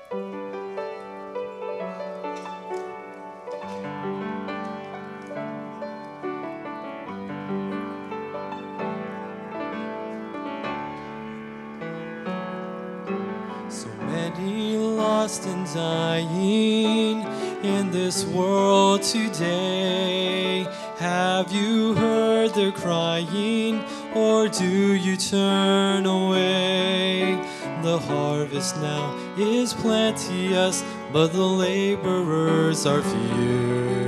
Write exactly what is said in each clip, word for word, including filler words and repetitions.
Lost and dying in this world today. Have you heard their crying, or do you turn away? The harvest now is plenteous, but the laborers are few.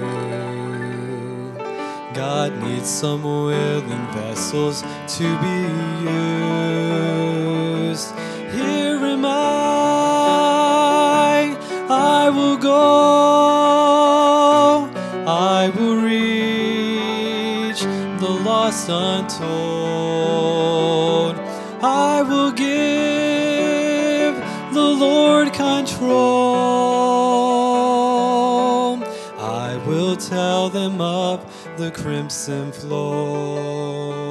God needs some willing vessels to be used. Here am I, I will go, I will reach the lost untold. I will give the Lord control. I will tell them of the crimson flow.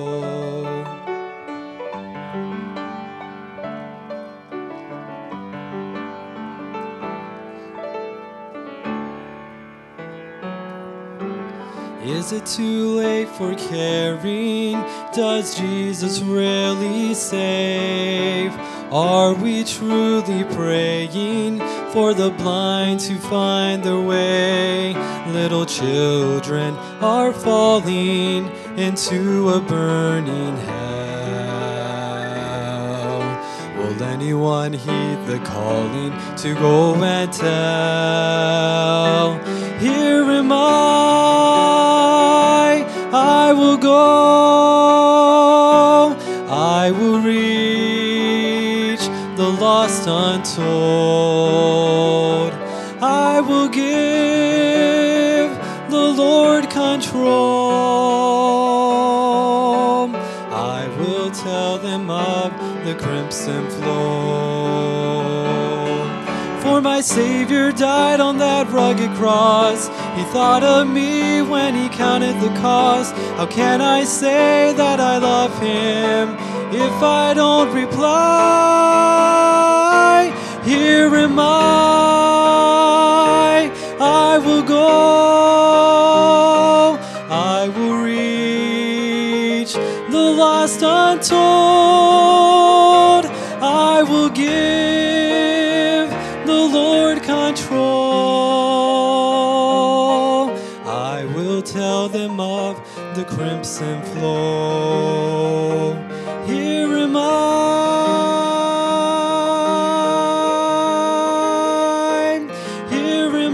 Is it too late for caring? Does Jesus really save? Are we truly praying for the blind to find their way? Little children are falling into a burning hell. Will anyone heed the calling to go and tell? Here am I, I will go, I will reach the lost untold. I will give the Lord control. I will tell them of the crimson flow. For my Savior died on that rugged cross. He thought of me when he counted the cost. How can I say that I love him if I don't reply? Here am I, I will go, I will reach the lost untold. I will give the Lord control. I will tell them of the crimson flow. Here am I, here am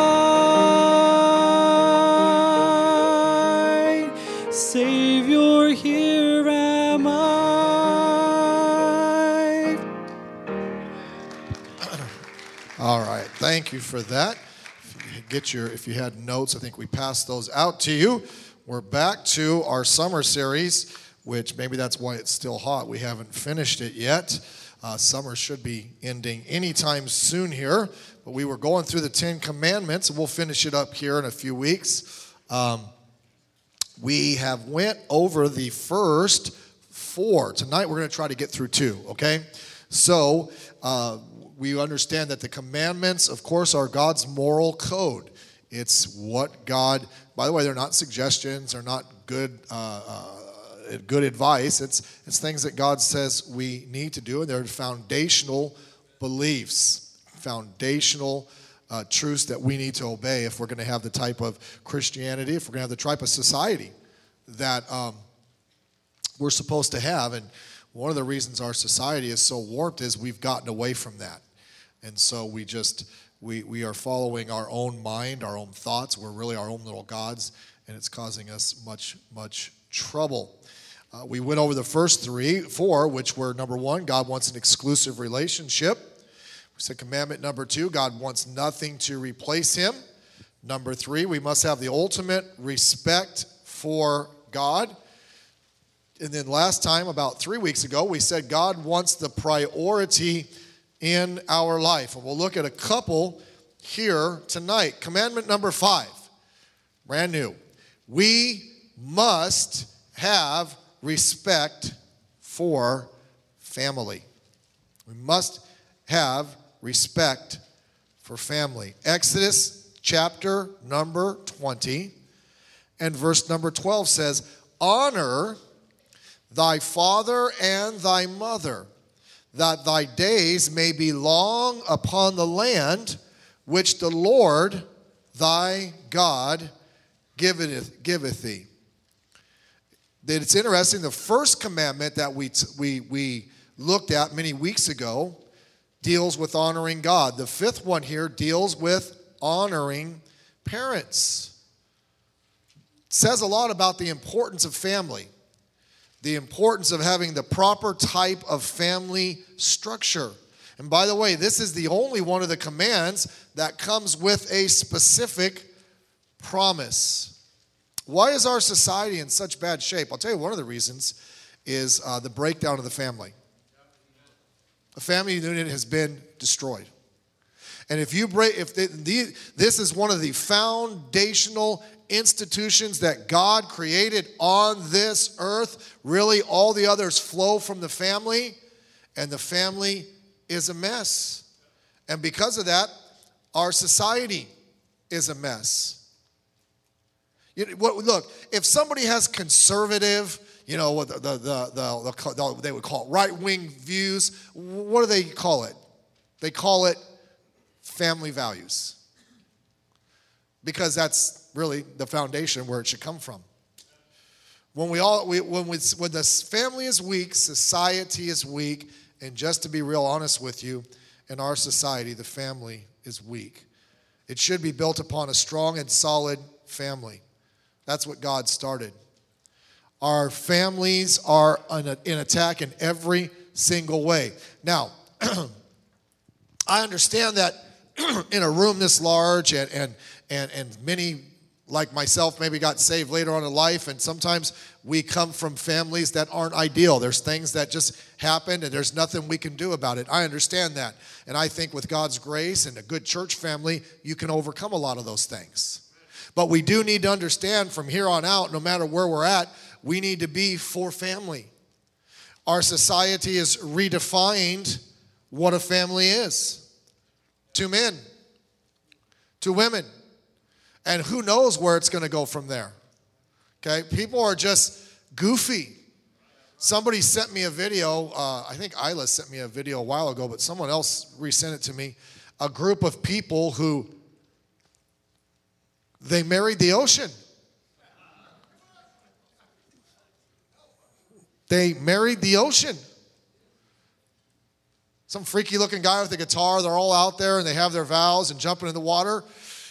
I, Savior, here am I. All right, thank you for that. If you get your, if you had notes, I think we passed those out to you. We're back to our summer series, which maybe that's why it's still hot. We haven't finished it yet. Uh, summer should be ending anytime soon here, but we were going through the Ten Commandments, and we'll finish it up here in a few weeks. Um, we have went over the first four. Tonight we're going to try to get through two, okay? So uh, we understand that the commandments, of course, are God's moral code. It's what God, by the way, they're not suggestions, they're not good uh, uh, good advice. It's it's things that God says we need to do, and they're foundational beliefs, foundational uh, truths that we need to obey if we're going to have the type of Christianity, if we're going to have the type of society that um, we're supposed to have. And one of the reasons our society is so warped is we've gotten away from that. And so we just, we, we are following our own mind, our own thoughts. We're really our own little gods, and it's causing us much, much trouble. Uh, we went over the first three, four, which were number one, God wants an exclusive relationship. We said commandment number two, God wants nothing to replace him. Number three, we must have the ultimate respect for God. And then last time, about three weeks ago, we said God wants the priority in our life. And we'll look at a couple here tonight. Commandment number five, brand new. We must have respect for family. We must have respect for family. Exodus chapter number twenty and verse number twelve says, honor thy father and thy mother, that thy days may be long upon the land which the Lord thy God giveth, giveth thee. That it's interesting, the first commandment that we, we, we looked at many weeks ago deals with honoring God. The fifth one here deals with honoring parents. It says a lot about the importance of family, the importance of having the proper type of family structure. And by the way, this is the only one of the commands that comes with a specific promise. Why is our society in such bad shape? I'll tell you one of the reasons is uh, the breakdown of the family. The family unit has been destroyed. And if you break, if the, the, this is one of the foundational institutions that God created on this earth, really all the others flow from the family, and the family is a mess. And because of that, our society is a mess. You know, what, look, if somebody has conservative, you know, what the, the, the, the, the, they would call it right-wing views, what do they call it? They call it family values. Because that's really the foundation where it should come from. When we all, we, when, we, when the family is weak, society is weak, and just to be real honest with you, in our society, the family is weak. It should be built upon a strong and solid family. That's what God started. Our families are in attack in every single way. Now, I understand that in a room this large, and, and, and, and many like myself maybe got saved later on in life, and sometimes we come from families that aren't ideal. There's things that just happened, and there's nothing we can do about it. I understand that. And I think with God's grace and a good church family, you can overcome a lot of those things. But we do need to understand from here on out, no matter where we're at, we need to be for family. Our society has redefined what a family is. Two men, two women, and who knows where it's going to go from there. Okay, people are just goofy. Somebody sent me a video, uh, I think Isla sent me a video a while ago, but someone else resent it to me. A group of people who, they married the ocean. They married the ocean. Some freaky looking guy with a guitar, they're all out there and they have their vows and jumping in the water.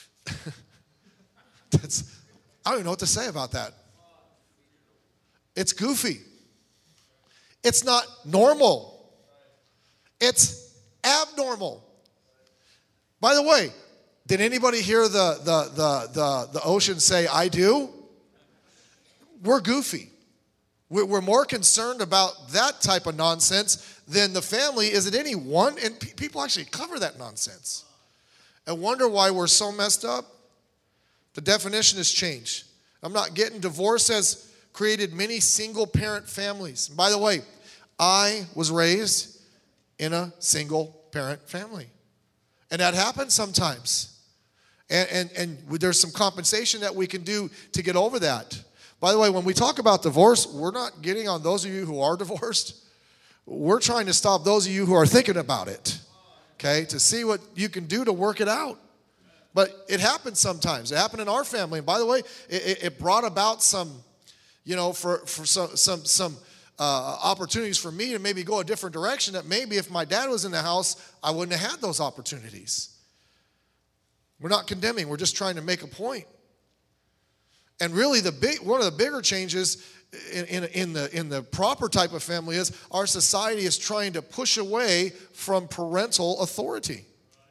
That's, I don't even know what to say about that. It's goofy. It's not normal. It's abnormal. By the way, did anybody hear the, the, the, the, the ocean say, I do? We're goofy. We're more concerned about that type of nonsense than the family is at any one. And pe- people actually cover that nonsense and wonder why we're so messed up. The definition has changed. I'm not getting divorce has created many single-parent families. And by the way, I was raised in a single-parent family. And that happens sometimes. And, and, and there's some compensation that we can do to get over that. By the way, when we talk about divorce, we're not getting on those of you who are divorced. We're trying to stop those of you who are thinking about it, okay, to see what you can do to work it out. But it happens sometimes. It happened in our family. And by the way, it, it brought about some, you know, for, for some, some, some uh, opportunities for me to maybe go a different direction that maybe if my dad was in the house, I wouldn't have had those opportunities. We're not condemning. We're just trying to make a point. And really, the big one of the bigger changes in, in, in, the, in the proper type of family is our society is trying to push away from parental authority.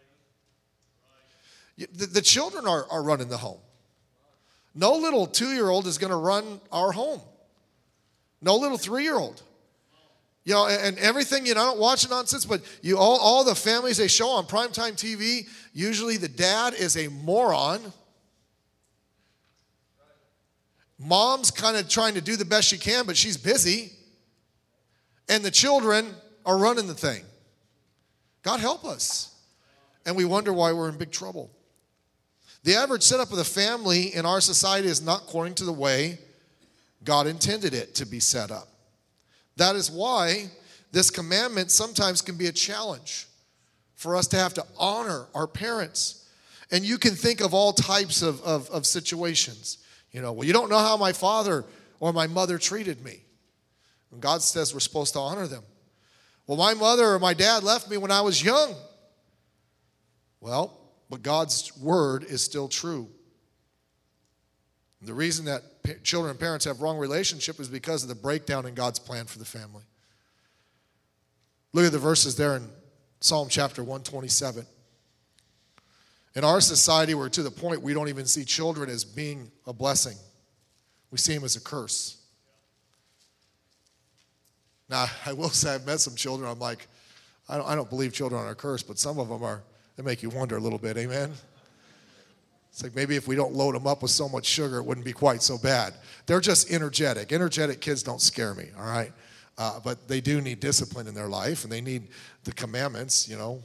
The, the children are, are running the home. No little two-year-old is going to run our home. No little three-year-old. You know, and, and everything, you know, I don't watch nonsense, but you all, all the families they show on primetime T V, usually the dad is a moron. Mom's kind of trying to do the best she can, but she's busy. And the children are running the thing. God help us. and we wonder why we're in big trouble. The average setup of the family in our society is not according to the way God intended it to be set up. That is why this commandment sometimes can be a challenge for us to have to honor our parents. And you can think of all types of, of, of situations. You know, well, you don't know how my father or my mother treated me. And God says we're supposed to honor them. Well, my mother or my dad left me when I was young. Well, but God's word is still true. And the reason that pa- children and parents have wrong relationship is because of the breakdown in God's plan for the family. Look at the verses there in Psalm chapter one twenty-seven. In our society, we're to the point we don't even see children as being a blessing. We see them as a curse. Now, I will say I've met some children, I'm like, I don't, I don't believe children are a curse, but some of them are. They make you wonder a little bit, amen? It's like maybe if we don't load them up with so much sugar, it wouldn't be quite so bad. They're just energetic. Energetic kids don't scare me, all right? Uh, but they do need discipline in their life, and they need the commandments, you know.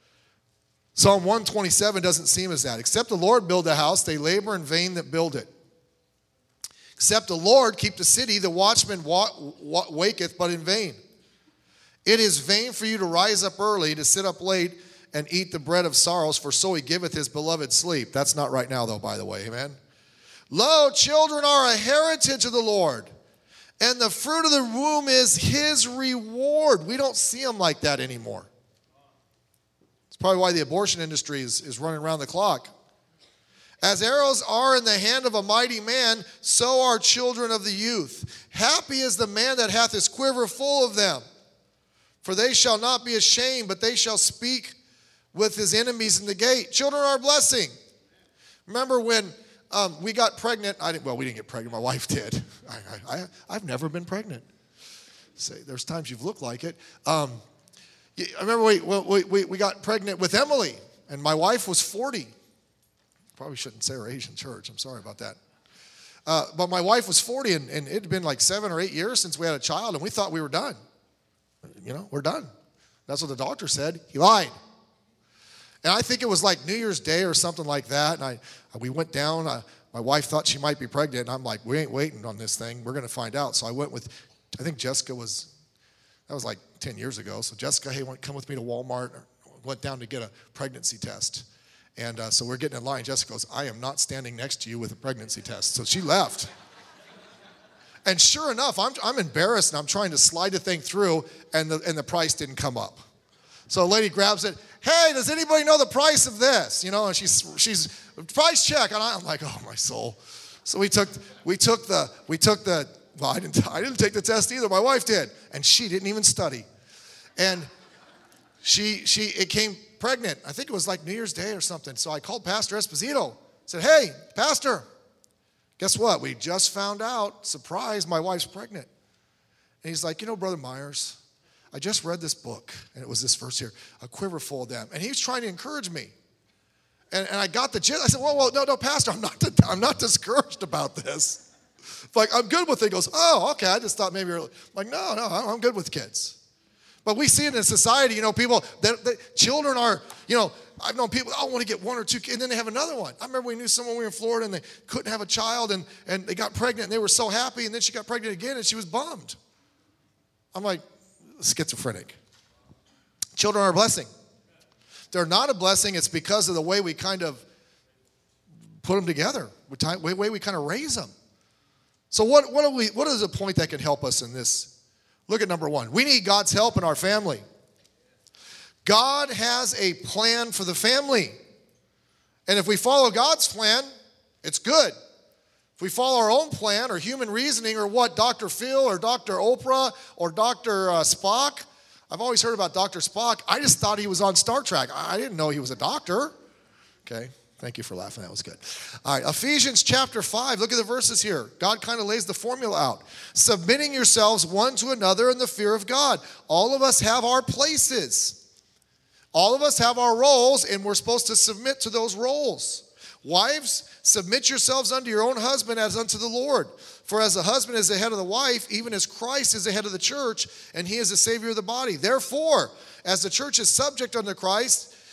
Psalm one twenty-seven doesn't seem as that. Except the Lord build a house, they labor in vain that build it. Except the Lord keep the city, the watchman wa- wa- waketh, but in vain. It is vain for you to rise up early, to sit up late, and eat the bread of sorrows, for so he giveth his beloved sleep. That's not right now, though, by the way, amen? Lo, children are a heritage of the Lord, and the fruit of the womb is his reward. We don't see them like that anymore. It's probably why the abortion industry is, is running around the clock. As arrows are in the hand of a mighty man, so are children of the youth. Happy is the man that hath his quiver full of them. For they shall not be ashamed, but they shall speak with his enemies in the gate. Children are a blessing. Remember when um, we got pregnant? I didn't, well, we didn't get pregnant. My wife did. I, I, I've never been pregnant. Say, there's times you've looked like it. Um, I remember we, we, we, we got pregnant with Emily, and my wife was forty. Probably shouldn't say her age in church. I'm sorry about that. Uh, but my wife was forty, and, and it had been like seven or eight years since we had a child, and we thought we were done. You know, we're done. That's what the doctor said. He lied. And I think it was like New Year's Day or something like that. And I, we went down. Uh, my wife thought she might be pregnant. And I'm like, we ain't waiting on this thing. We're going to find out. So I went with, I think Jessica was, that was like ten years ago. So Jessica, hey, come with me to Walmart. Went down to get a pregnancy test. And uh, so we're getting in line. Jessica goes, I am not standing next to you with a pregnancy test. So she left. And sure enough, I'm, I'm embarrassed, and I'm trying to slide the thing through, and the, and the price didn't come up. So a lady grabs it. Hey, does anybody know the price of this? You know, and she's, she's price check. And I'm like, oh, my soul. So we took, we took the, we took the, well, I didn't, I didn't take the test either. My wife did. And she didn't even study. And she, she, it came pregnant. I think it was like New Year's Day or something. So I called Pastor Esposito. Said, hey, Pastor, guess what? We just found out, surprise, my wife's pregnant. And he's like, you know, Brother Myers, I just read this book, and it was this verse here, a quiver full of them. And he was trying to encourage me. And, and I got the gist. I said, well, well, no, no, Pastor, I'm not, I'm not discouraged about this. Like, I'm good with it. He goes, oh, okay, I just thought maybe you're like, no, no, I'm good with kids. But we see it in society, you know, people, that, that children are, you know, I've known people, I want to get one or two kids, and then they have another one. I remember we knew someone, we were in Florida, and they couldn't have a child, and, and they got pregnant, and they were so happy, and then she got pregnant again, and she was bummed. I'm like, schizophrenic. Children are a blessing. They're not a blessing, it's because of the way we kind of put them together, the way we kind of raise them. So what, what, are we, what is a point that can help us in this? Look at number one. We need God's help in our family. God has a plan for the family. And if we follow God's plan, it's good. If we follow our own plan or human reasoning or what Doctor Phil or Doctor Oprah or Doctor Uh, Spock, I've always heard about Doctor Spock. I just thought he was on Star Trek. I didn't know he was a doctor. Okay, thank you for laughing. That was good. All right, Ephesians chapter five. Look at the verses here. God kind of lays the formula out. Submitting yourselves one to another in the fear of God. All of us have our places. All of us have our roles, and we're supposed to submit to those roles. Wives, submit yourselves unto your own husband as unto the Lord. For as the husband is the head of the wife, even as Christ is the head of the church, and he is the Savior of the body. Therefore, as the church is subject unto Christ,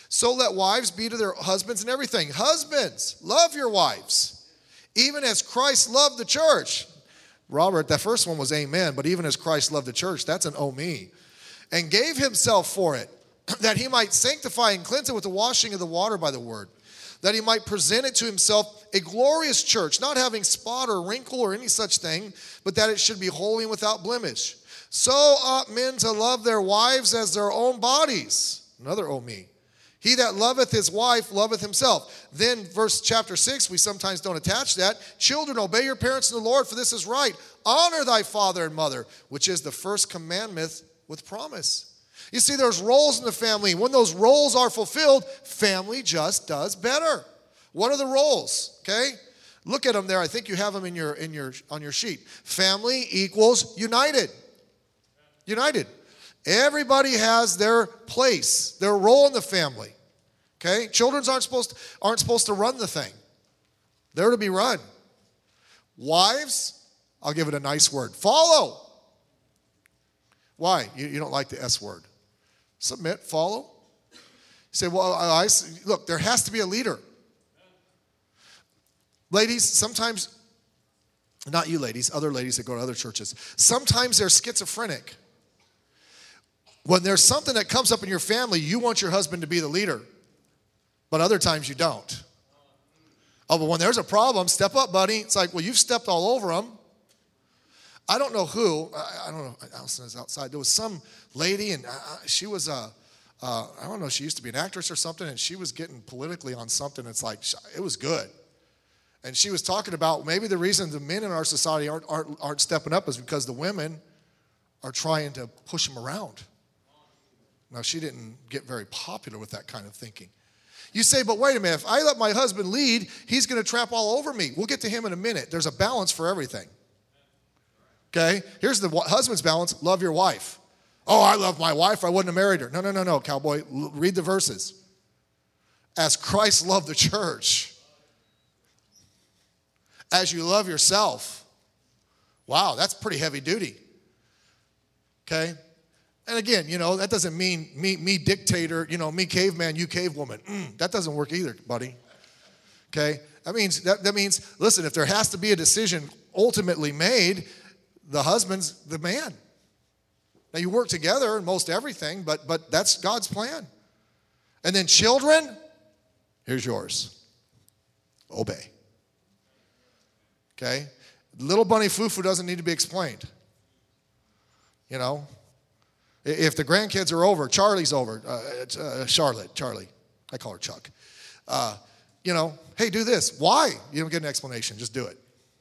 So let wives be to their husbands in everything. Husbands, love your wives, even as Christ loved the church. Robert, that first one was amen, but even as Christ loved the church, that's an oh me. And gave himself for it, that he might sanctify and cleanse it with the washing of the water by the word, that he might present it to himself a glorious church, not having spot or wrinkle or any such thing, but that it should be holy and without blemish. So ought men to love their wives as their own bodies. Another oh me. He that loveth his wife loveth himself. Then verse chapter six, we sometimes don't attach that. Children, obey your parents in the Lord, for this is right. Honor thy father and mother, which is the first commandment with promise. You see, there's roles in the family. When those roles are fulfilled, family just does better. What are the roles? Okay? Look at them there. I think you have them in your, in your, on your sheet. Family equals united. United. Everybody has their place, their role in the family. Okay? Children aren't supposed to, aren't supposed to run the thing. They're to be run. Wives, I'll give it a nice word. Follow. Why? You, you don't like the S word. Submit, follow. You say, well, I, I, look, there has to be a leader. Ladies, sometimes, not you ladies, other ladies that go to other churches, sometimes they're schizophrenic. When there's something that comes up in your family, you want your husband to be the leader, but other times you don't. Oh, but when there's a problem, step up, buddy. It's like, well, you've stepped all over them. I don't know who, I, I don't know, Allison is outside. There was some lady, and I, she was, a, uh, I don't know, she used to be an actress or something, and she was getting politically on something. It's like, it was good. And she was talking about maybe the reason the men in our society aren't, aren't, aren't stepping up is because the women are trying to push them around. Now, she didn't get very popular with that kind of thinking. You say, but wait a minute, if I let my husband lead, he's going to tramp all over me. We'll get to him in a minute. There's a balance for everything. Okay? Here's the husband's balance. Love your wife. Oh, I love my wife. I wouldn't have married her. No, no, no, no, cowboy. L- read the verses. As Christ loved the church. As you love yourself. Wow, that's pretty heavy duty. Okay? And again, you know, that doesn't mean me, me dictator, you know, me caveman, you cavewoman. Mm, that doesn't work either, buddy. Okay? That means, that, that means, listen, if there has to be a decision ultimately made, the husband's the man. Now, you work together in most everything, but, but that's God's plan. And then children, here's yours. Obey. Okay? Little bunny foo-foo doesn't need to be explained. You know? If the grandkids are over, Charlie's over, uh, uh, Charlotte, Charlie, I call her Chuck. Uh, you know, hey, do this. Why? You don't get an explanation. Just do it.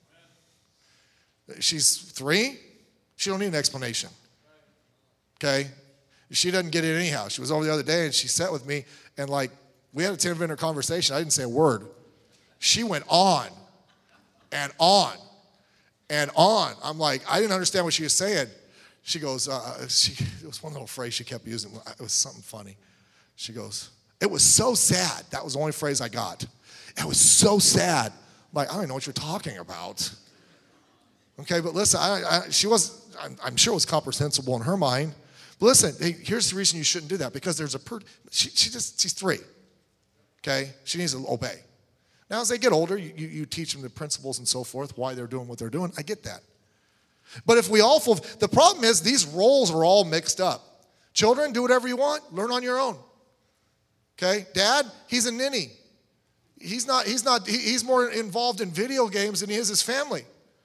She's three. She don't need an explanation. Okay? She doesn't get it anyhow. She was over the other day, and she sat with me, and, like, we had a ten-minute conversation. I didn't say a word. She went on and on and on. I'm like, I didn't understand what she was saying. She goes, uh, she, it was one little phrase she kept using. It was something funny. She goes, it was so sad. That was the only phrase I got. It was so sad. I'm like, I don't know what you're talking about. Okay, but listen, I, I, she was, I'm, I'm sure it was comprehensible in her mind. But listen, hey, here's the reason you shouldn't do that. Because there's a, per, she, she just, she's three. Okay, she needs to obey. Now, as they get older, you, you, you teach them the principles and so forth, why they're doing what they're doing. I get that. But if we all, fulfill, the problem is these roles are all mixed up. Children, do whatever you want. Learn on your own. Okay? Dad, he's a ninny. He's not, he's not, he, he's more involved in video games than he is his family.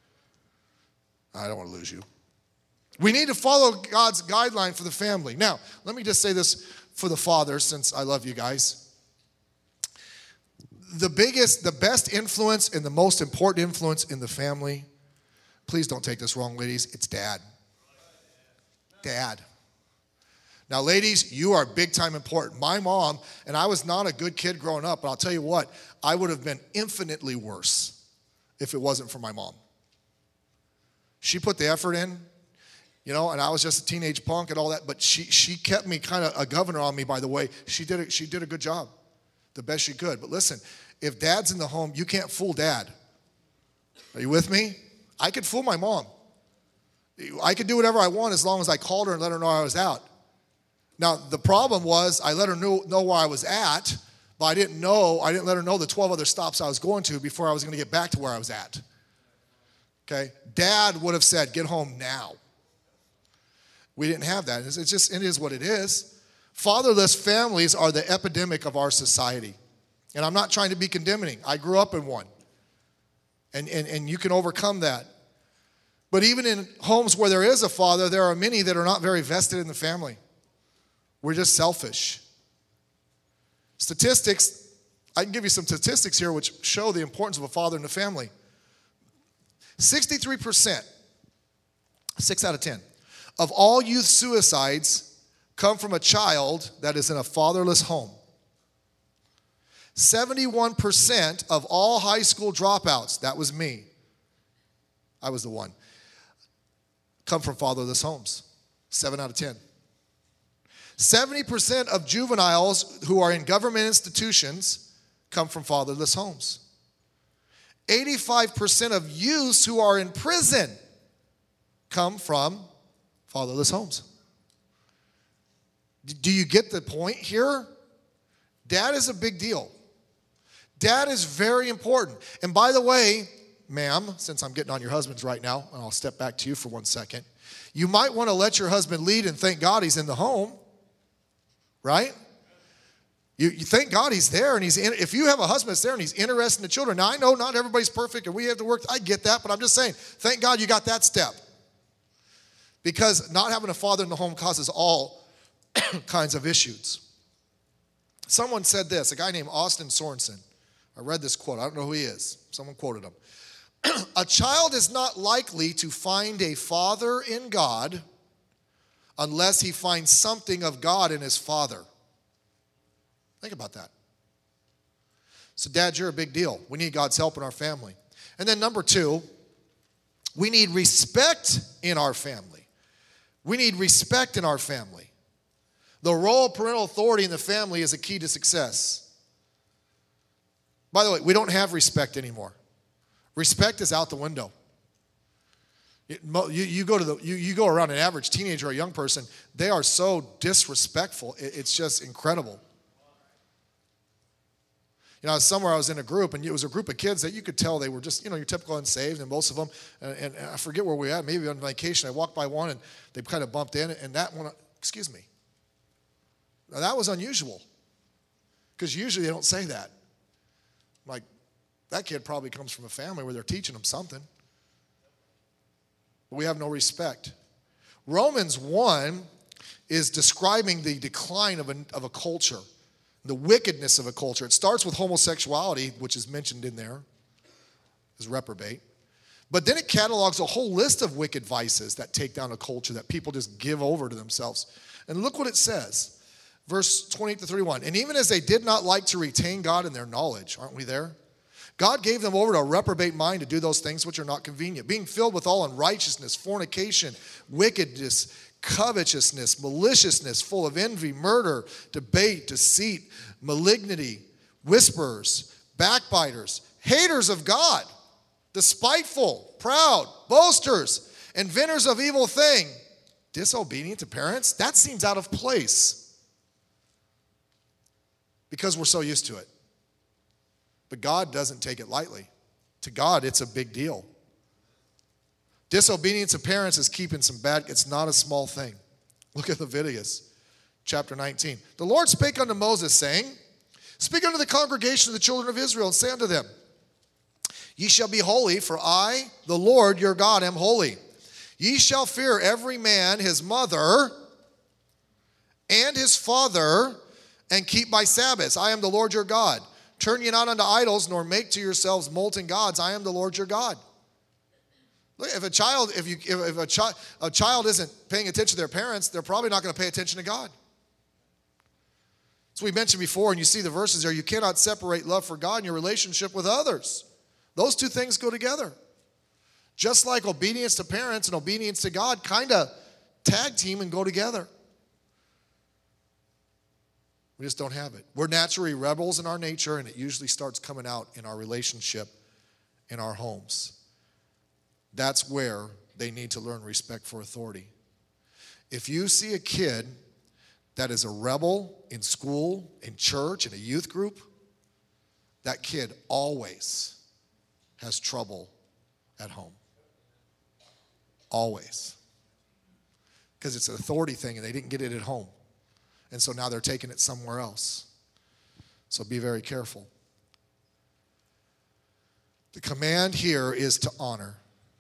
I don't want to lose you. We need to follow God's guideline for the family. Now, let me just say this for the fathers, since I love you guys. The biggest, the best influence and the most important influence in the family, please don't take this wrong, ladies, it's dad. Dad. Now, ladies, you are big time important. My mom, and I was not a good kid growing up, but I'll tell you what, I would have been infinitely worse if it wasn't for my mom. She put the effort in, you know, and I was just a teenage punk and all that, but she she kept me kind of a governor on me, by the way. She did, a, she did a good job, the best she could. But listen, if dad's in the home, you can't fool dad. Are you with me? I could fool my mom. I could do whatever I want as long as I called her and let her know I was out. Now, the problem was I let her know, know where I was at, but I didn't know, I didn't let her know the twelve other stops I was going to before I was going to get back to where I was at. Okay? Dad would have said, get home now. We didn't have that. It's just, it is what it is. Fatherless families are the epidemic of our society. And I'm not trying to be condemning. I grew up in one. And, and, and you can overcome that. But even in homes where there is a father, there are many that are not very vested in the family. We're just selfish. Statistics, I can give you some statistics here which show the importance of a father in the family. sixty-three percent, six out of ten, of all youth suicides come from a child that is in a fatherless home. seventy-one percent of all high school dropouts, that was me, I was the one, come from fatherless homes. seven out of ten. seventy percent of juveniles who are in government institutions come from fatherless homes. eighty-five percent of youths who are in prison come from fatherless homes. Do you get the point here? Dad is a big deal. Dad is very important. And by the way, ma'am, since I'm getting on your husbands right now, and I'll step back to you for one second, you might want to let your husband lead and thank God he's in the home, right? You, you thank God he's there, and he's in, if you have a husband that's there and he's interested in the children. Now, I know not everybody's perfect and we have to work. I get that, but I'm just saying, thank God you got that step. Because not having a father in the home causes all kinds of issues. Someone said this, a guy named Austin Sorensen. I read this quote. I don't know who he is. Someone quoted him. A child is not likely to find a father in God unless he finds something of God in his father. Think about that. So, Dad, you're a big deal. We need God's help in our family. And then number two, we need respect in our family. We need respect in our family. The role of parental authority in the family is a key to success. By the way, we don't have respect anymore. Respect is out the window. You, you, go to the, you, you go around an average teenager or a young person, they are so disrespectful. It, it's just incredible. You know, somewhere I was in a group, and it was a group of kids that you could tell they were just, you know, your typical unsaved, and most of them, and, and I forget where we were at, maybe on vacation. I walked by one, and they kind of bumped in, and that one, excuse me. Now, that was unusual, because usually they don't say that. Like, that kid probably comes from a family where they're teaching them something. But we have no respect. Romans one is describing the decline of a, of a culture, the wickedness of a culture. It starts with homosexuality, which is mentioned in there as reprobate. But then it catalogs a whole list of wicked vices that take down a culture that people just give over to themselves. And look what it says. Verse twenty-eight to thirty-one. And even as they did not like to retain God in their knowledge, aren't we there? God gave them over to a reprobate mind to do those things which are not convenient, being filled with all unrighteousness, fornication, wickedness, covetousness, maliciousness, full of envy, murder, debate, deceit, malignity, whisperers, backbiters, haters of God, despiteful, proud, boasters, inventors of evil thing, disobedient to parents. That seems out of place because we're so used to it. But God doesn't take it lightly. To God, it's a big deal. Disobedience of parents is keeping some bad, it's not a small thing. Look at Leviticus chapter nineteen. The Lord spake unto Moses, saying, Speak unto the congregation of the children of Israel, and say unto them, Ye shall be holy, for I, the Lord your God, am holy. Ye shall fear every man his mother and his father, and keep my Sabbaths. I am the Lord your God. Turn ye not unto idols, nor make to yourselves molten gods. I am the Lord your God. Look, if a child, if you, if, if a, chi- a child isn't paying attention to their parents, they're probably not going to pay attention to God. So we mentioned before, and you see the verses there, you cannot separate love for God and your relationship with others. Those two things go together. Just like obedience to parents and obedience to God kind of tag team and go together. We just don't have it. We're naturally rebels in our nature, and it usually starts coming out in our relationship in our homes. That's where they need to learn respect for authority. If you see a kid that is a rebel in school, in church, in a youth group, that kid always has trouble at home. Always. Because it's an authority thing and they didn't get it at home. And so now they're taking it somewhere else. So be very careful. The command here is to honor.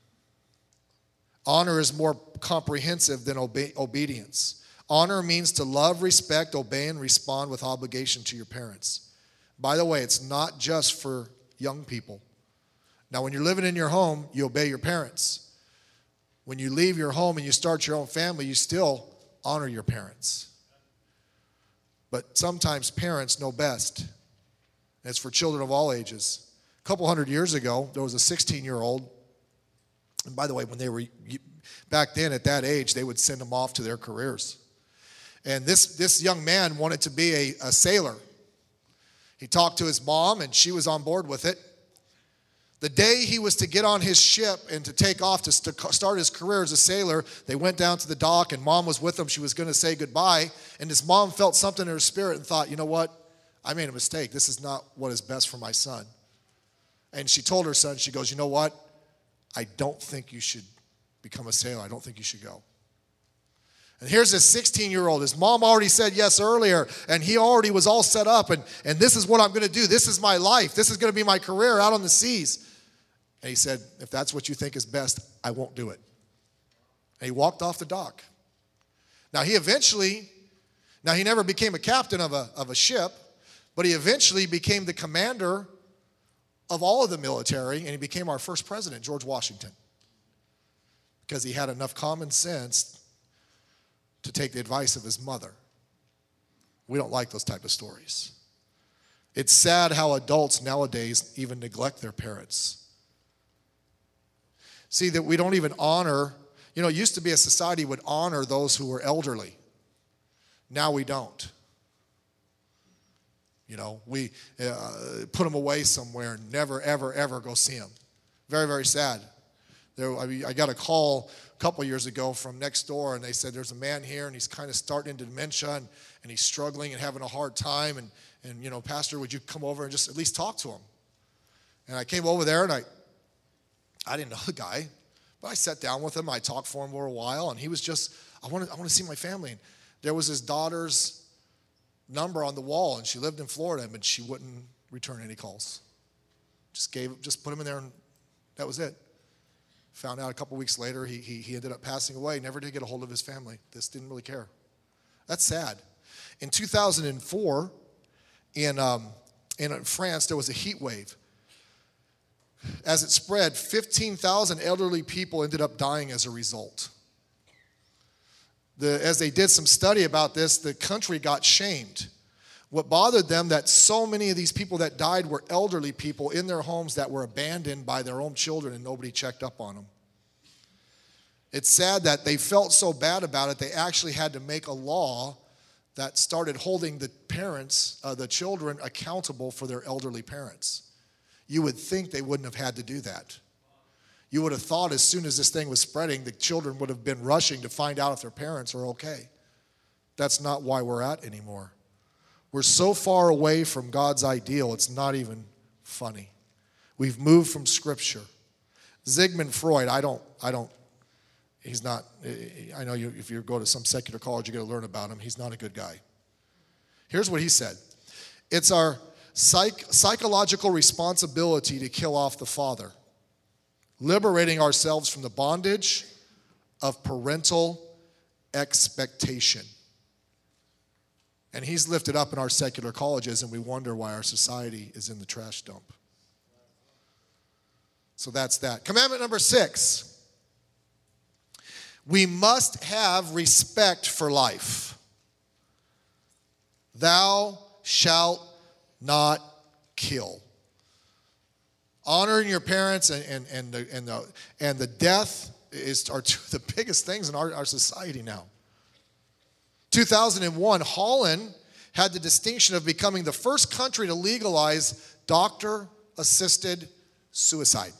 Honor is more comprehensive than obe- obedience. Honor means to love, respect, obey, and respond with obligation to your parents. By the way, it's not just for young people. Now, when you're living in your home, you obey your parents. When you leave your home and you start your own family, you still honor your parents. But sometimes parents know best. And it's for children of all ages. A couple hundred years ago, there was a sixteen-year-old. And by the way, when they were back then at that age, they would send them off to their careers. And this, this young man wanted to be a, a sailor. He talked to his mom, and she was on board with it. The day he was to get on his ship and to take off to st- start his career as a sailor, they went down to the dock, and mom was with him. She was going to say goodbye, and his mom felt something in her spirit and thought, you know what? I made a mistake. This is not what is best for my son. And she told her son, she goes, you know what? I don't think you should become a sailor. I don't think you should go. And here's this sixteen-year-old. His mom already said yes earlier, and he already was all set up, and, and this is what I'm going to do. This is my life. This is going to be my career out on the seas. And he said, if that's what you think is best, I won't do it. And he walked off the dock. Now, he eventually, now he never became a captain of a, of a ship, but he eventually became the commander of all of the military, and he became our first president, George Washington, because he had enough common sense to take the advice of his mother. We don't like those type of stories. It's sad how adults nowadays even neglect their parents. See, that we don't even honor, you know, it used to be a society would honor those who were elderly. Now we don't. You know, we uh, put them away somewhere and never, ever, ever go see them. Very, very sad. There, I, mean, I got a call a couple years ago from next door, and they said there's a man here, and he's kind of starting into dementia, and, and he's struggling and having a hard time, and, and, you know, Pastor, would you come over and just at least talk to him? And I came over there, and I, I didn't know the guy, but I sat down with him. I talked for him for a while, and he was just, I want to I want to see my family. And there was his daughter's number on the wall, and she lived in Florida, but she wouldn't return any calls. Just gave, just put him in there, and that was it. Found out a couple weeks later, he, he, he ended up passing away. Never did get a hold of his family. Just didn't really care. That's sad. In two thousand four, in, um, in France, there was a heat wave. As it spread, fifteen thousand elderly people ended up dying as a result. The, as they did some study about this, the country got shamed. What bothered them, that so many of these people that died were elderly people in their homes that were abandoned by their own children, and nobody checked up on them. It's sad that they felt so bad about it, they actually had to make a law that started holding the parents, uh, the children, accountable for their elderly parents. You would think they wouldn't have had to do that. You would have thought as soon as this thing was spreading, the children would have been rushing to find out if their parents are okay. That's not why we're at anymore. We're so far away from God's ideal, it's not even funny. We've moved from Scripture. Sigmund Freud, I don't, I don't, he's not, I know you, if you go to some secular college, you're going to learn about him. He's not a good guy. Here's what he said. It's our psych, psychological responsibility to kill off the father, liberating ourselves from the bondage of parental expectation. And he's lifted up in our secular colleges, and we wonder why our society is in the trash dump. So that's that. Commandment number six. We must have respect for life. Thou shalt not kill. Honoring your parents and, and, and, the, and, the, and the death is, are two of the biggest things in our, our society now. two thousand one, Holland had the distinction of becoming the first country to legalize doctor-assisted suicide.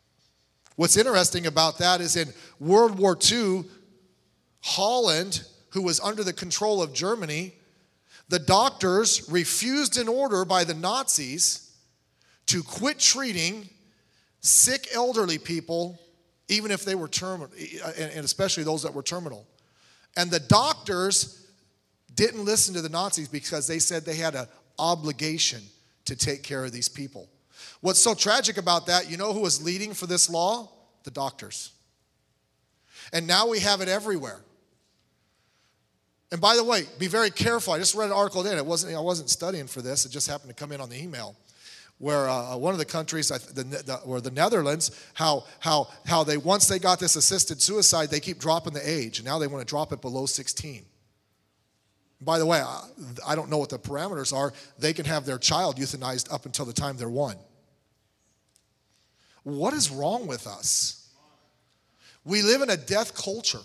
What's interesting about that is in World War Two, Holland who was under the control of Germany, the doctors refused an order by the Nazis to quit treating sick elderly people, even if they were terminal, and especially those that were terminal. And the doctors didn't listen to the Nazis because they said they had an obligation to take care of these people. What's so tragic about that, you know who was leading for this law? The doctors. And now we have it everywhere. And by the way, be very careful. I just read an article in. It wasn't, I wasn't studying for this. It just happened to come in on the email. Where uh, one of the countries, the, the, or the Netherlands, how how how they once they got this assisted suicide, they keep dropping the age, and now they want to drop it below sixteen. By the way, I, I don't know what the parameters are. They can have their child euthanized up until the time they're one. What is wrong with us? We live in a death culture,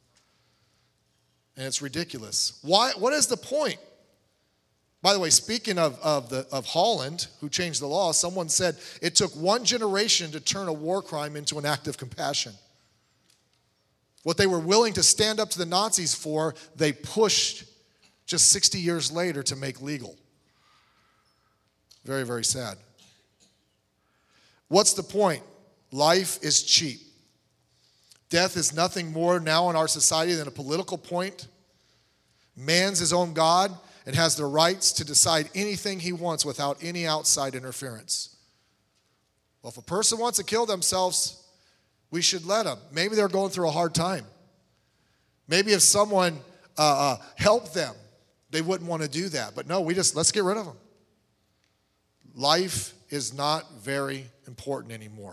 and it's ridiculous. Why? What is the point? By the way, speaking of, of, the, of Holland, who changed the law, someone said it took one generation to turn a war crime into an act of compassion. What they were willing to stand up to the Nazis for, they pushed just sixty years later to make legal. Very, very sad. What's the point? Life is cheap. Death is nothing more now in our society than a political point. Man's his own God and has the rights to decide anything he wants without any outside interference. Well, if a person wants to kill themselves, we should let them. Maybe they're going through a hard time. Maybe if someone uh, uh, helped them, they wouldn't want to do that. But no, we just, let's get rid of them. Life is not very important anymore.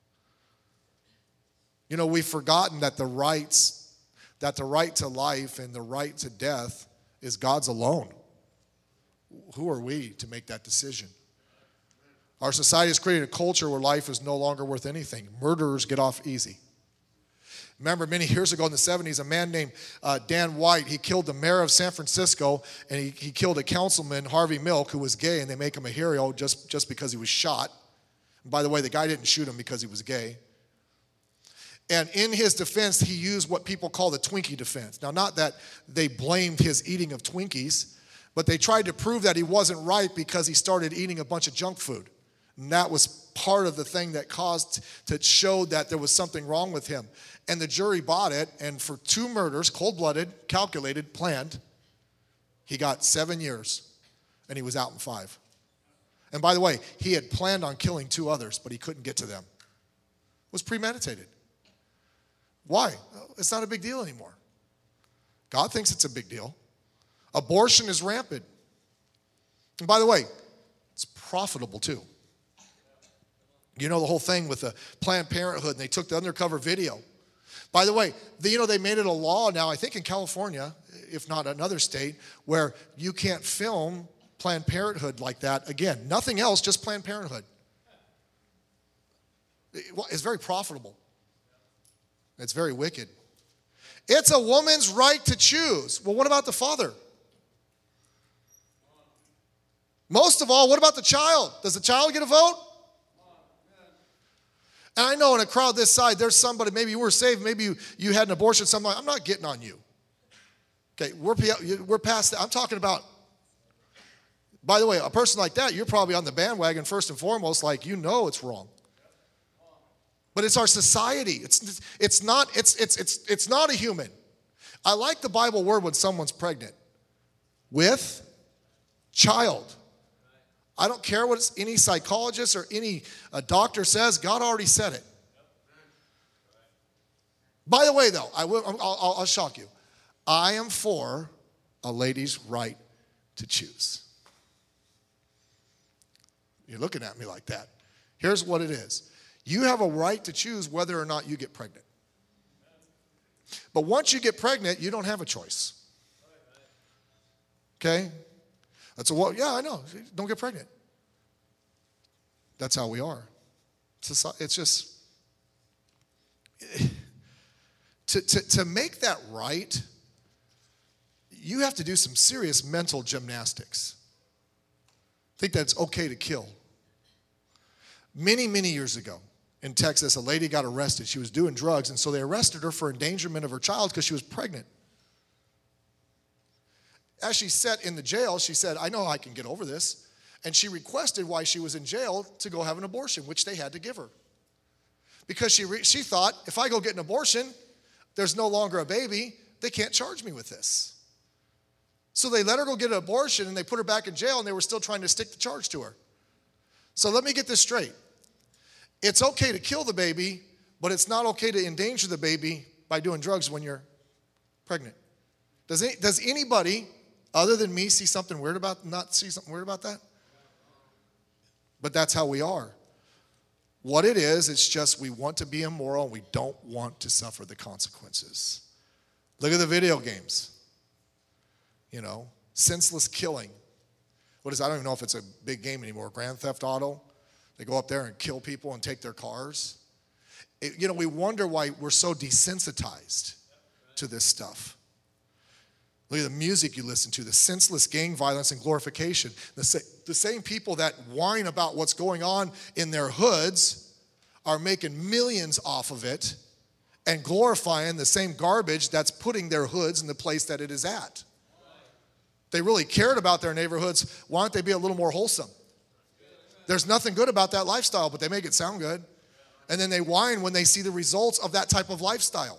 You know, we've forgotten that the rights, that the right to life and the right to death is God's alone. Who are we to make that decision? Our society has created a culture where life is no longer worth anything. Murderers get off easy. Remember, many years ago in the seventies, a man named uh, Dan White, he killed the mayor of San Francisco, and he, he killed a councilman, Harvey Milk, who was gay, and they make him a hero just, just because he was shot. And by the way, the guy didn't shoot him because he was gay. And in his defense, he used what people call the Twinkie defense. Now, not that they blamed his eating of Twinkies, but they tried to prove that he wasn't right because he started eating a bunch of junk food. And that was part of the thing that caused, that showed that there was something wrong with him. And the jury bought it, and for two murders, cold-blooded, calculated, planned, he got seven years, and he was out in five. And by the way, he had planned on killing two others, but he couldn't get to them. It was premeditated. Why? It's not a big deal anymore. God thinks it's a big deal. Abortion is rampant. And by the way, it's profitable too. You know the whole thing with the Planned Parenthood, and they took the undercover video. By the way, the, you know they made it a law now, I think in California, if not another state, where you can't film Planned Parenthood like that again. Nothing else, just Planned Parenthood. It's very profitable. It's very wicked. It's a woman's right to choose. Well, what about the father? Most of all, what about the child? Does the child get a vote? And I know in a crowd this side, there's somebody, maybe you were saved, maybe you, you had an abortion, something like, I'm not getting on you. Okay, we're, we're past that. I'm talking about, by the way, a person like that, you're probably on the bandwagon first and foremost, like you know it's wrong. But it's our society. It's, it's, not, it's, it's, it's, it's not a human. I like the Bible word when someone's pregnant. With child. I don't care what any psychologist or any uh, doctor says. God already said it. By the way, though, I will, I'll, I'll shock you. I am for a lady's right to choose. You're looking at me like that. Here's what it is. You have a right to choose whether or not you get pregnant. But once you get pregnant, you don't have a choice. Okay? That's a, well, yeah, I know. Don't get pregnant. That's how we are. It's just, to, to, to make that right, you have to do some serious mental gymnastics. Think that it's okay to kill. Many, many years ago in Texas, a lady got arrested. She was doing drugs, and so they arrested her for endangerment of her child because she was pregnant. as she sat in the jail, she said, I know I can get over this. And she requested while she was in jail to go have an abortion, which they had to give her. Because she, re- she thought, if I go get an abortion, there's no longer a baby, they can't charge me with this. So they let her go get an abortion, and they put her back in jail, and they were still trying to stick the charge to her. So let me get this straight. It's okay to kill the baby, but it's not okay to endanger the baby by doing drugs when you're pregnant. Does, any, does anybody other than me see something weird about, not see something weird about that? But that's how we are. What it is, it's just we want to be immoral and we don't want to suffer the consequences. Look at the video games. You know, senseless killing. What is, I don't even know if it's a big game anymore. Grand Theft Auto. They go up there and kill people and take their cars. It, you know, we wonder why we're so desensitized to this stuff. Look at the music you listen to, the senseless gang violence and glorification. The, sa- the same people that whine about what's going on in their hoods are making millions off of it and glorifying the same garbage that's putting their hoods in the place that it is at. They really cared about their neighborhoods. Why don't they be a little more wholesome? There's nothing good about that lifestyle, but they make it sound good. And then they whine when they see the results of that type of lifestyle.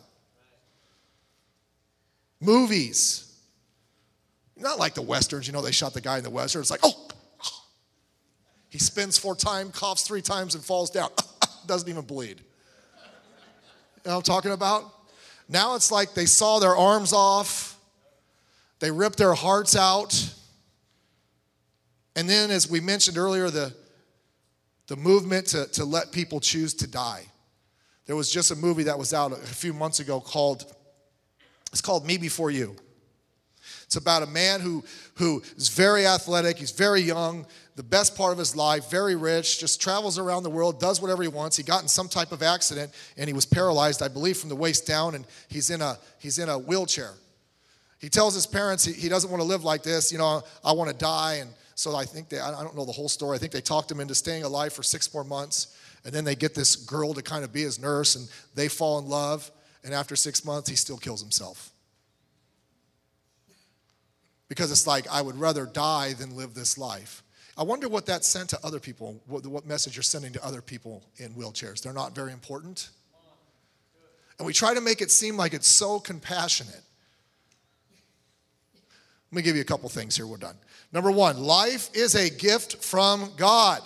Movies. Not like the Westerns, you know, they shot the guy in the Western. It's like, oh, he spins four times, coughs three times, and falls down. Doesn't even bleed. You know what I'm talking about? Now it's like they saw their arms off. They ripped their hearts out. And then, as we mentioned earlier, the, the movement to, to let people choose to die. There was just a movie that was out a few months ago called, it's called Me Before You. It's about a man who, who is very athletic, he's very young, the best part of his life, very rich, just travels around the world, does whatever he wants. He got in some type of accident, and he was paralyzed, I believe, from the waist down, and he's in a, he's in a wheelchair. He tells his parents he, he doesn't want to live like this. You know, I want to die, and so I think they, I don't know the whole story. I think they talked him into staying alive for six more months, and then they get this girl to kind of be his nurse, and they fall in love, and after six months, he still kills himself. Because it's like, I would rather die than live this life. I wonder what that sent to other people, what, what message you're sending to other people in wheelchairs. They're not very important. And we try to make it seem like it's so compassionate. Let me give you a couple things here, we're done. Number one, life is a gift from God.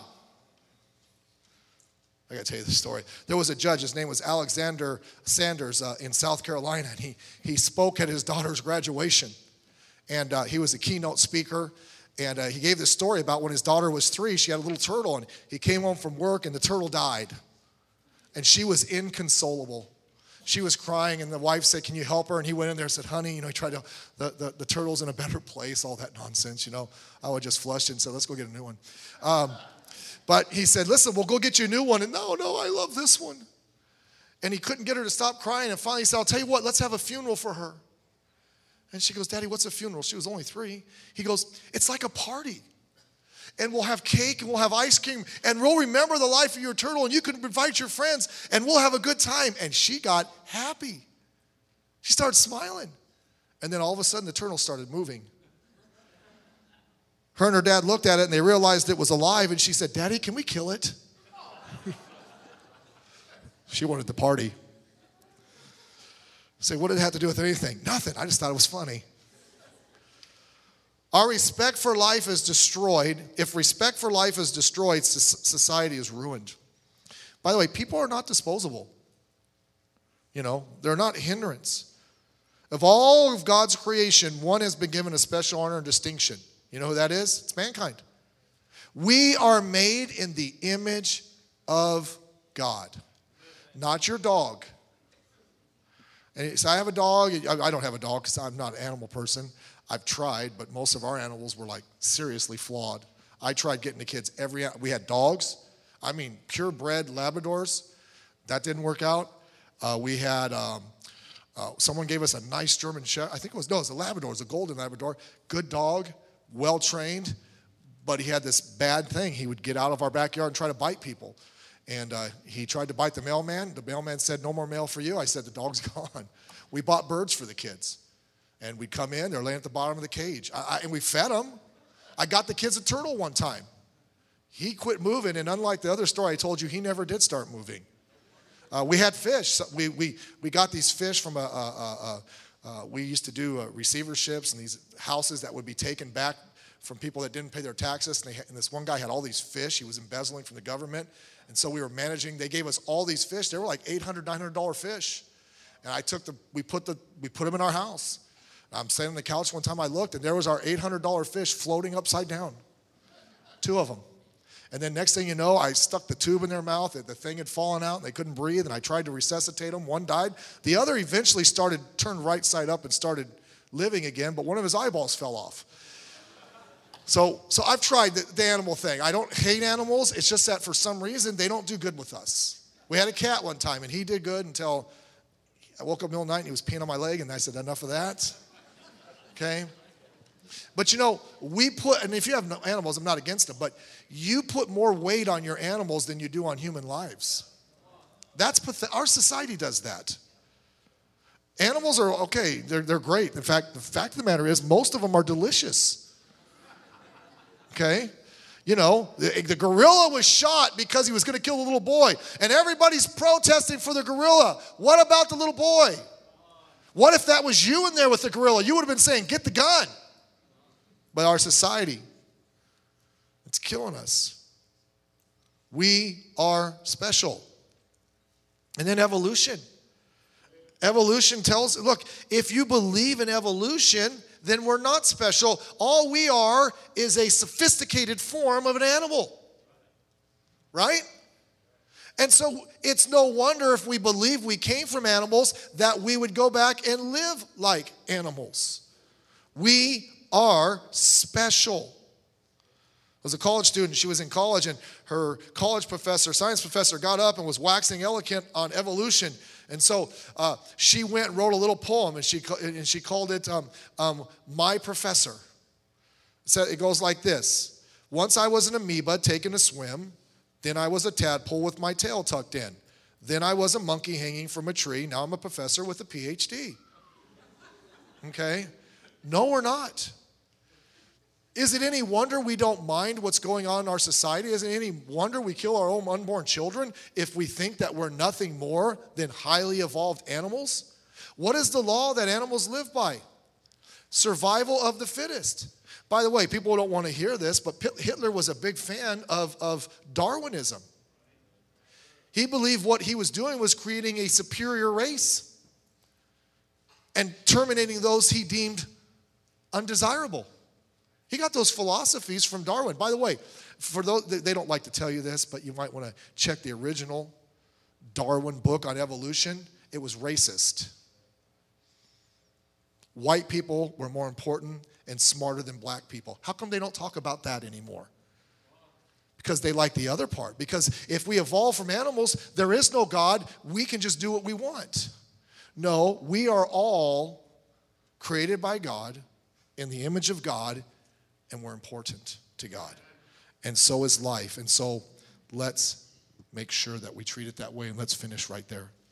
I got to tell you this story. There was a judge, his name was Alexander Sanders uh, in South Carolina, and he, he spoke at his daughter's graduation. And uh, he was a keynote speaker, and uh, he gave this story about when his daughter was three, she had a little turtle, and he came home from work, and the turtle died. And she was inconsolable. She was crying, and the wife said, can you help her? And he went in there and said, honey, you know, he tried to, the, the, the turtle's in a better place, all that nonsense, you know. I would just flush it and said, let's go get a new one. Um, but he said, listen, we'll go get you a new one. And no, no, I love this one. And he couldn't get her to stop crying, and finally he said, I'll tell you what, let's have a funeral for her. And she goes, Daddy, what's a funeral? She was only three. He goes, it's like a party. And we'll have cake and we'll have ice cream and we'll remember the life of your turtle and you can invite your friends and we'll have a good time. And she got happy. She started smiling. And then all of a sudden the turtle started moving. Her and her dad looked at it and they realized it was alive and she said, Daddy, can we kill it? She wanted the party. Say, what did it have to do with anything? Nothing. I just thought it was funny. Our respect for life is destroyed. If respect for life is destroyed, society is ruined. By the way, people are not disposable. You know, they're not a hindrance. Of all of God's creation, one has been given a special honor and distinction. You know who that is? It's mankind. We are made in the image of God, not your dog. And so I have a dog. I don't have a dog because I'm not an animal person. I've tried, but most of our animals were like seriously flawed. I tried getting the kids every, we had dogs. I mean, purebred Labradors. That didn't work out. Uh, we had, um, uh, someone gave us a nice German Shepherd. I think it was, no, it was a Labrador. It was a golden Labrador. Good dog, well-trained, but he had this bad thing. He would get out of our backyard and try to bite people. And uh, he tried to bite the mailman. The mailman said, no more mail for you. I said, the dog's gone. We bought birds for the kids. And we'd come in, they're laying at the bottom of the cage. I, I, and we fed them. I got the kids a turtle one time. He quit moving, and unlike the other story I told you, he never did start moving. Uh, we had fish. So we, we, we got these fish from a, a, a, a uh, we used to do uh, receiverships and these houses that would be taken back from people that didn't pay their taxes. And, they, and this one guy had all these fish. He was embezzling from the government. And so we were managing. They gave us all these fish. They were like eight hundred dollars, nine hundred dollars fish. And I took the, we put the, we put them in our house. I'm sitting on the couch one time I looked, and there was our eight hundred dollars fish floating upside down. Two of them. And then next thing you know, I stuck the tube in their mouth. The thing had fallen out, and they couldn't breathe, and I tried to resuscitate them. One died. The other eventually started, turned right side up and started living again, but one of his eyeballs fell off. So, so I've tried the, the animal thing. I don't hate animals. It's just that for some reason, they don't do good with us. We had a cat one time, and he did good until I woke up in the middle of the night, and he was peeing on my leg, and I said, enough of that. Okay? But you know, we put, and if you have no animals, I'm not against them, but you put more weight on your animals than you do on human lives. That's pathetic. Our society does that. Animals are okay, they're, they're great. In fact, the fact of the matter is, most of them are delicious. Okay? You know, the, the gorilla was shot because he was going to kill the little boy, and everybody's protesting for the gorilla. What about the little boy? What if that was you in there with the gorilla? You would have been saying, get the gun. But our society, it's killing us. We are special. And then evolution. Evolution tells, look, if you believe in evolution, then we're not special. All we are is a sophisticated form of an animal. Right? And so it's no wonder if we believe we came from animals that we would go back and live like animals. We are special. I was a college student. She was in college, and her college professor, science professor, got up and was waxing eloquent on evolution. And so uh, she went and wrote a little poem, and she and she called it um, um, "My Professor." So it goes like this: once I was an amoeba taking a swim, then I was a tadpole with my tail tucked in, then I was a monkey hanging from a tree. Now I'm a professor with a P H D. Okay? No, we're not. Is it any wonder we don't mind what's going on in our society? Is it any wonder we kill our own unborn children if we think that we're nothing more than highly evolved animals? What is the law that animals live by? Survival of the fittest. By the way, people don't want to hear this, but Hitler was a big fan of, of Darwinism. He believed what he was doing was creating a superior race and terminating those he deemed undesirable. He got those philosophies from Darwin. By the way, for those, they don't like to tell you this, but you might want to check the original Darwin book on evolution. It was racist. White people were more important and smarter than black people. How come they don't talk about that anymore? Because they like the other part. Because if we evolve from animals, there is no God. We can just do what we want. No, we are all created by God in the image of God, and we're important to God. And so is life. And so let's make sure that we treat it that way, and let's finish right there.